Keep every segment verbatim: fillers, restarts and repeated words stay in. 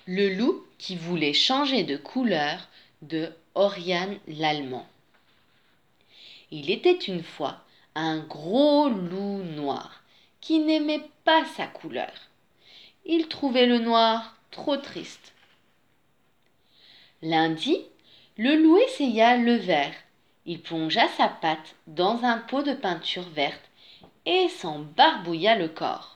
Le loup qui voulait changer de couleur de Oriane l'Allemand. Il était une fois un gros loup noir qui n'aimait pas sa couleur. Il trouvait le noir trop triste. Lundi, le loup essaya le vert. Il plongea sa patte dans un pot de peinture verte et s'en barbouilla le corps.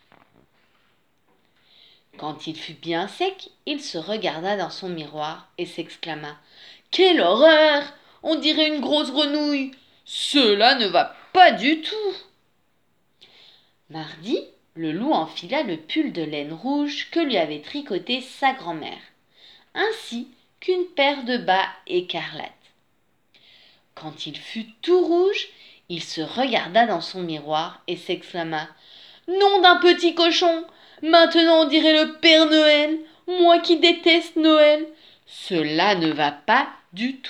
Quand il fut bien sec, il se regarda dans son miroir et s'exclama : « Quelle horreur ! On dirait une grosse grenouille. Cela ne va pas du tout. » Mardi, le loup enfila le pull de laine rouge que lui avait tricoté sa grand-mère, ainsi qu'une paire de bas écarlates. Quand il fut tout rouge, il se regarda dans son miroir et s'exclama : « Nom d'un petit cochon ! Maintenant on dirait le Père Noël, moi qui déteste Noël. Cela ne va pas du tout. »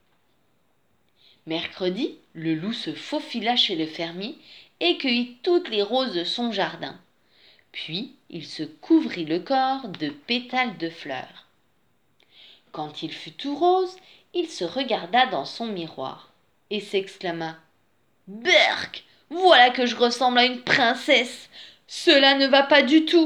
Mercredi, le loup se faufila chez le fermier et cueillit toutes les roses de son jardin. Puis il se couvrit le corps de pétales de fleurs. Quand il fut tout rose, il se regarda dans son miroir et s'exclama : « Berk ! Voilà que je ressemble à une princesse. Cela ne va pas du tout. »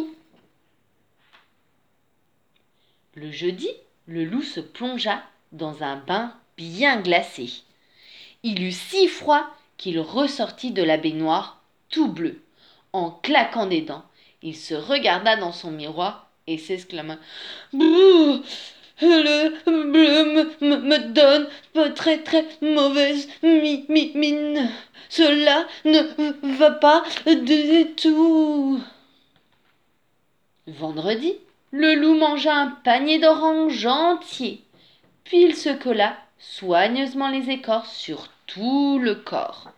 Le jeudi, le loup se plongea dans un bain bien glacé. Il eut si froid qu'il ressortit de la baignoire tout bleu. En claquant des dents, il se regarda dans son miroir et s'exclama : « Bouh ! Le bleu me, me, me donne très très mauvaise mi, mi, mine. Cela ne va pas du tout. » Vendredi, le loup mangea un panier d'oranges entier, puis il se colla soigneusement les écorces sur tout le corps.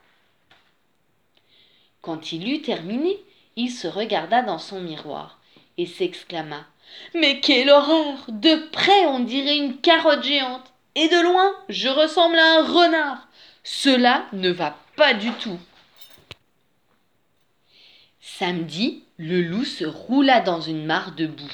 Quand il eut terminé, il se regarda dans son miroir et s'exclama : « Mais quelle horreur ! De près on dirait une carotte géante, et de loin je ressemble à un renard. Cela ne va pas du tout. » Samedi, le loup se roula dans une mare de boue.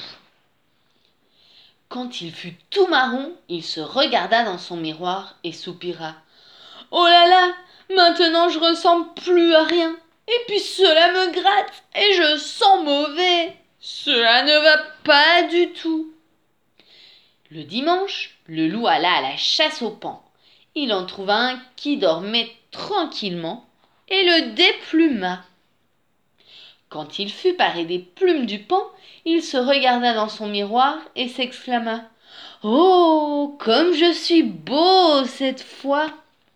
Quand il fut tout marron, il se regarda dans son miroir et soupira : « Oh là là, maintenant je ressemble plus à rien. Et puis cela me gratte et je sens mauvais. Cela ne va pas du tout. » Le dimanche, le loup alla à la chasse au paon. Il en trouva un qui dormait tranquillement et le dépluma. Quand il fut paré des plumes du paon, il se regarda dans son miroir et s'exclama : « Oh, comme je suis beau cette fois !»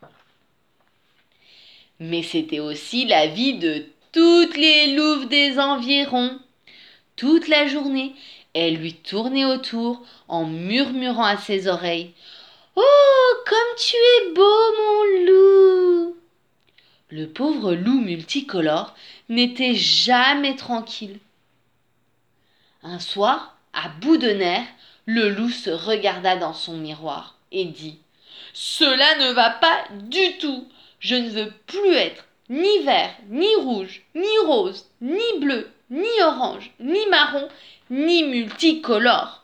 Mais c'était aussi la vie de toutes les louves des environs. Toute la journée, elles lui tournaient autour en murmurant à ses oreilles : « Oh, comme tu es beau, mon loup !» Le pauvre loup multicolore n'était jamais tranquille. Un soir, à bout de nerfs, le loup se regarda dans son miroir et dit : « Cela ne va pas du tout. Je ne veux plus être ni vert, ni rouge, ni rose, ni bleu, ni orange, ni marron, ni multicolore.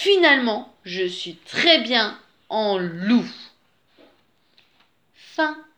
Finalement, je suis très bien en loup. » Fin.